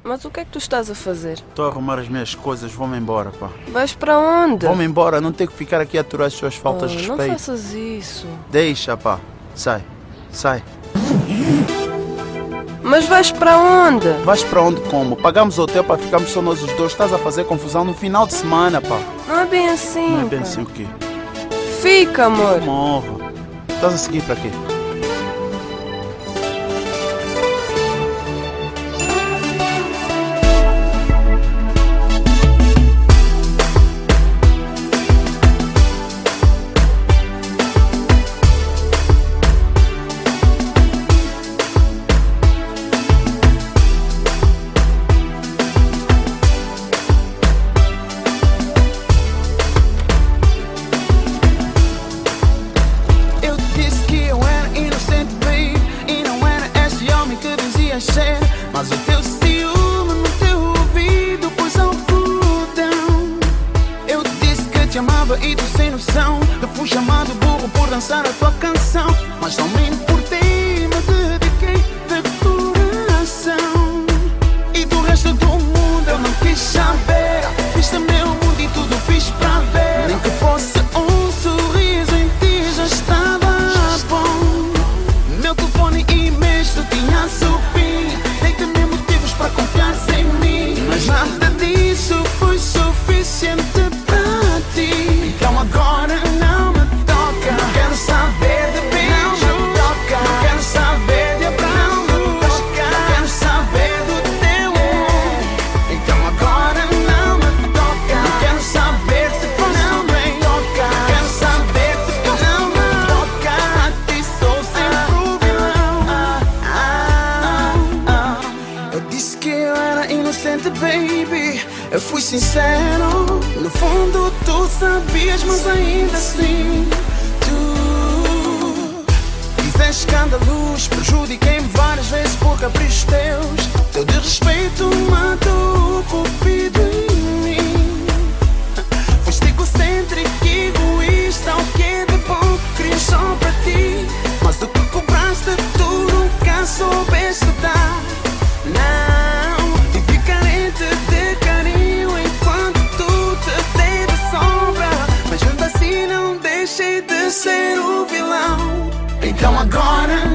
Mas o que é que tu estás a fazer? Estou a arrumar as minhas coisas, vou-me embora, pá. Vais para onde? Vou-me embora, não tenho que ficar aqui a aturar as suas faltas de respeito. Não faças isso. Deixa, pá. Sai. Mas vais para onde? Vais para onde como? Pagamos hotel para ficarmos só nós os dois. Estás a fazer confusão no final de semana, pá. Não é bem assim. Não é bem assim o quê? Fica, amor. Morro. Estás a seguir para quê? Mas o teu ciúme no teu ouvido pôs ao fudão. Eu disse que te amava e tu sem noção. Eu fui chamado burro por dançar a tua canção. Mas não me importei, me dediquei de coração. E do resto do mundo eu não quis saber. Viste meu mundo e tudo fiz pra ver. Nem que fosse um sorriso em ti já estava bom. Meu telefone e e-mails tu tinha subido. Para confiar em mim, mas nada disso foi suficiente para ti. Então agora não me toca. Não quero saber de beijo. Não me toca. Não quero saber de abraço. Não me toca. Não quero saber do teu amor. Então agora não me toca. Não quero saber se for não me toca. Não quero saber se for não me toca. A ti sou sempre o vilão. Eu disse que eu era inocente, baby. Eu fui sincero. No fundo tu sabias, mas ainda assim tu fizeste escândalos. Prejudiquei-me várias vezes por caprichos teus. Teu desrespeito matou o cupido em mim. Foste egocêntrico e egoísta. O que é de bom querias só para ti. Mas o que cobraste tu nunca soubeste dar. Não, vivi carente de carinho enquanto tu te dei de sombra. Mas mesmo assim não deixei de ser o vilão. Então agora